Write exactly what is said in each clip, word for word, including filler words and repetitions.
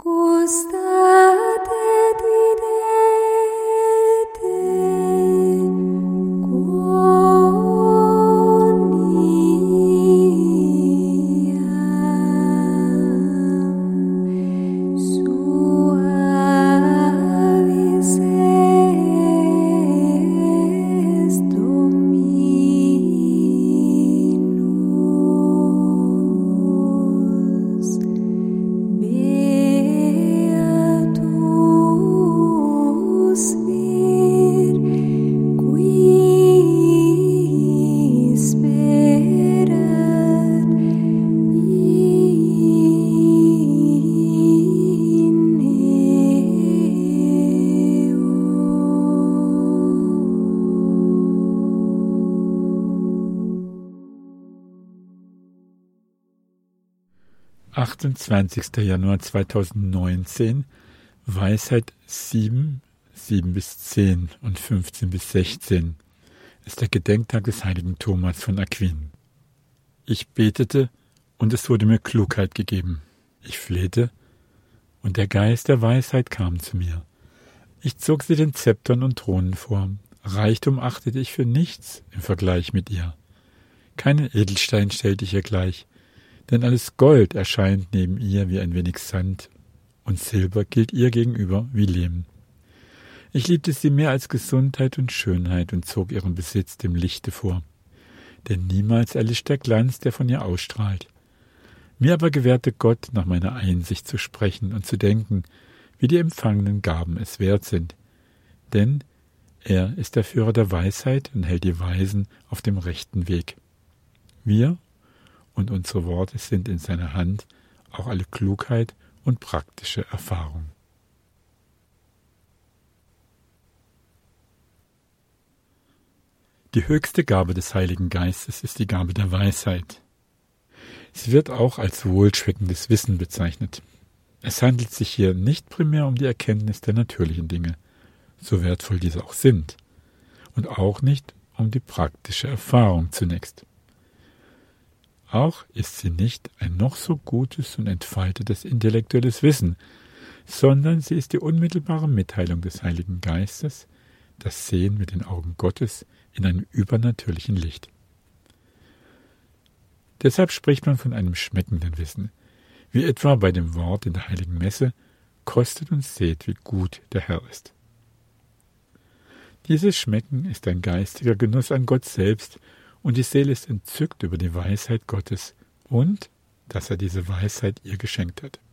achtundzwanzigster Januar zweitausendneunzehn, Weisheit sieben, sieben bis zehn und fünfzehn bis sechzehn ist der Gedenktag des heiligen Thomas von Aquin. Ich betete, und es wurde mir Klugheit gegeben. Ich flehte, und der Geist der Weisheit kam zu mir. Ich zog sie den Zeptern und Thronen vor. Reichtum achtete ich für nichts im Vergleich mit ihr. Keinen Edelstein stellte ich ihr gleich, denn alles Gold erscheint neben ihr wie ein wenig Sand, und Silber gilt ihr gegenüber wie Lehm. Ich liebte sie mehr als Gesundheit und Schönheit und zog ihren Besitz dem Lichte vor, denn niemals erlischt der Glanz, der von ihr ausstrahlt. Mir aber gewährte Gott, nach meiner Einsicht zu sprechen und zu denken, wie die empfangenen Gaben es wert sind, denn er ist der Führer der Weisheit und hält die Weisen auf dem rechten Weg. Wir und unsere Worte sind in seiner Hand, auch alle Klugheit und praktische Erfahrung. Die höchste Gabe des Heiligen Geistes ist die Gabe der Weisheit. Sie wird auch als wohlschmeckendes Wissen bezeichnet. Es handelt sich hier nicht primär um die Erkenntnis der natürlichen Dinge, so wertvoll diese auch sind, und auch nicht um die praktische Erfahrung zunächst. Auch ist sie nicht ein noch so gutes und entfaltetes intellektuelles Wissen, sondern sie ist die unmittelbare Mitteilung des Heiligen Geistes, das Sehen mit den Augen Gottes in einem übernatürlichen Licht. Deshalb spricht man von einem schmeckenden Wissen, wie etwa bei dem Wort in der Heiligen Messe: Kostet und seht, wie gut der Herr ist. Dieses Schmecken ist ein geistiger Genuss an Gott selbst, und die Seele ist entzückt über die Weisheit Gottes und dass er diese Weisheit ihr geschenkt hat.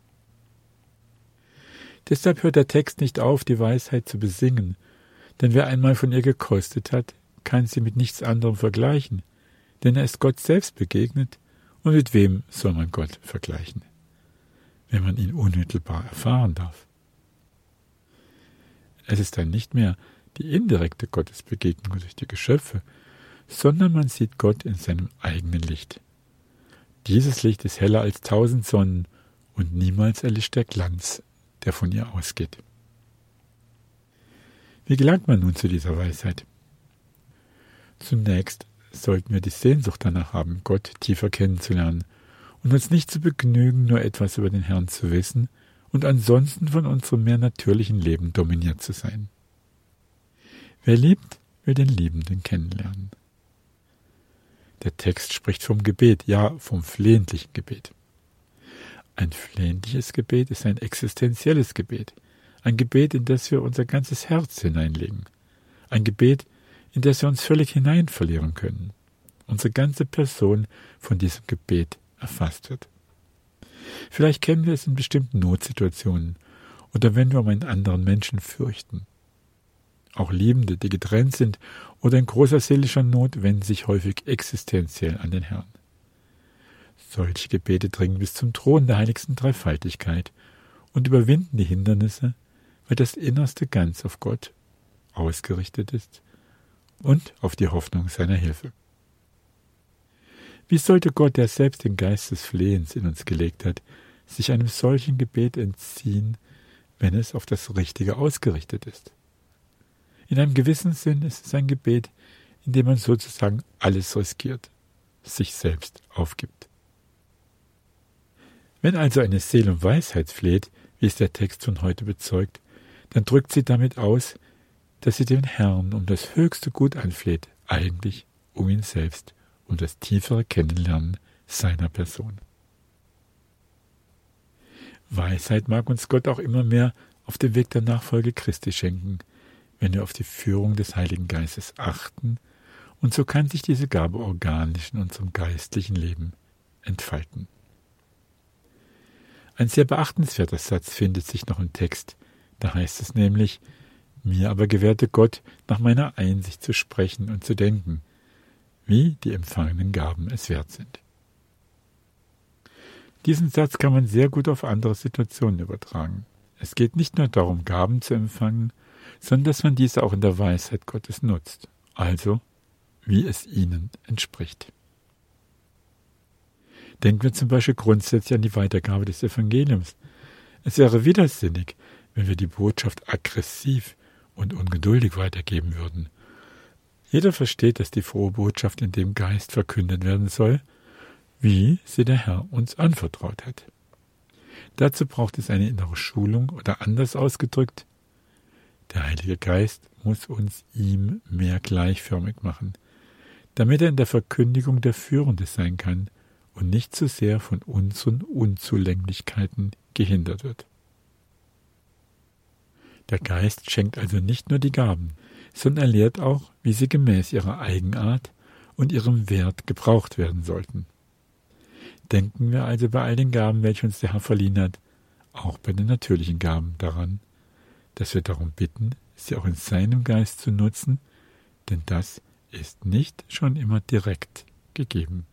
Deshalb hört der Text nicht auf, die Weisheit zu besingen, denn wer einmal von ihr gekostet hat, kann sie mit nichts anderem vergleichen, denn er ist Gott selbst begegnet, und mit wem soll man Gott vergleichen, wenn man ihn unmittelbar erfahren darf? Es ist dann nicht mehr die indirekte Gottesbegegnung durch die Geschöpfe, sondern man sieht Gott in seinem eigenen Licht. Dieses Licht ist heller als tausend Sonnen, und niemals erlischt der Glanz, der von ihr ausgeht. Wie gelangt man nun zu dieser Weisheit? Zunächst sollten wir die Sehnsucht danach haben, Gott tiefer kennenzulernen und uns nicht zu begnügen, nur etwas über den Herrn zu wissen und ansonsten von unserem mehr natürlichen Leben dominiert zu sein. Wer liebt, will den Liebenden kennenlernen. Der Text spricht vom Gebet, ja, vom flehentlichen Gebet. Ein flehentliches Gebet ist ein existenzielles Gebet, ein Gebet, in das wir unser ganzes Herz hineinlegen, ein Gebet, in das wir uns völlig hinein verlieren können, unsere ganze Person von diesem Gebet erfasst wird. Vielleicht kennen wir es in bestimmten Notsituationen oder wenn wir um einen anderen Menschen fürchten. Auch Liebende, die getrennt sind oder in großer seelischer Not, wenden sich häufig existenziell an den Herrn. Solche Gebete dringen bis zum Thron der heiligsten Dreifaltigkeit und überwinden die Hindernisse, weil das Innerste ganz auf Gott ausgerichtet ist und auf die Hoffnung seiner Hilfe. Wie sollte Gott, der selbst den Geist des Flehens in uns gelegt hat, sich einem solchen Gebet entziehen, wenn es auf das Richtige ausgerichtet ist? In einem gewissen Sinn ist es ein Gebet, in dem man sozusagen alles riskiert, sich selbst aufgibt. Wenn also eine Seele um Weisheit fleht, wie es der Text von heute bezeugt, dann drückt sie damit aus, dass sie den Herrn um das höchste Gut anfleht, eigentlich um ihn selbst, um das tiefere Kennenlernen seiner Person. Weisheit mag uns Gott auch immer mehr auf dem Weg der Nachfolge Christi schenken, wenn wir auf die Führung des Heiligen Geistes achten, und so kann sich diese Gabe organisch in unserem geistlichen Leben entfalten. Ein sehr beachtenswerter Satz findet sich noch im Text, da heißt es nämlich: Mir aber gewährte Gott, nach meiner Einsicht zu sprechen und zu denken, wie die empfangenen Gaben es wert sind. Diesen Satz kann man sehr gut auf andere Situationen übertragen. Es geht nicht nur darum, Gaben zu empfangen, sondern dass man diese auch in der Weisheit Gottes nutzt, also wie es ihnen entspricht. Denken wir zum Beispiel grundsätzlich an die Weitergabe des Evangeliums. Es wäre widersinnig, wenn wir die Botschaft aggressiv und ungeduldig weitergeben würden. Jeder versteht, dass die frohe Botschaft in dem Geist verkündet werden soll, wie sie der Herr uns anvertraut hat. Dazu braucht es eine innere Schulung oder anders ausgedrückt, der Heilige Geist muss uns ihm mehr gleichförmig machen, damit er in der Verkündigung der Führende sein kann und nicht zu sehr von unseren Unzulänglichkeiten gehindert wird. Der Geist schenkt also nicht nur die Gaben, sondern er lehrt auch, wie sie gemäß ihrer Eigenart und ihrem Wert gebraucht werden sollten. Denken wir also bei all den Gaben, welche uns der Herr verliehen hat, auch bei den natürlichen Gaben daran, dass wir darum bitten, sie auch in seinem Geist zu nutzen, denn das ist nicht schon immer direkt gegeben.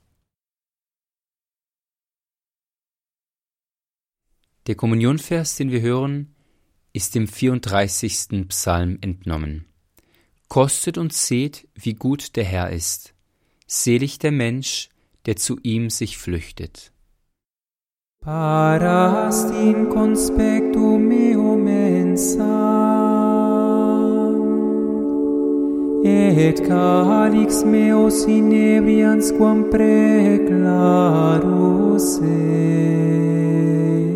Der Kommunionvers, den wir hören, ist dem vierunddreißigsten Psalm entnommen. Kostet und seht, wie gut der Herr ist. Selig der Mensch, der zu ihm sich flüchtet. Parast in conspectu meo mensa, et calix meos inebrians quam preclarus est.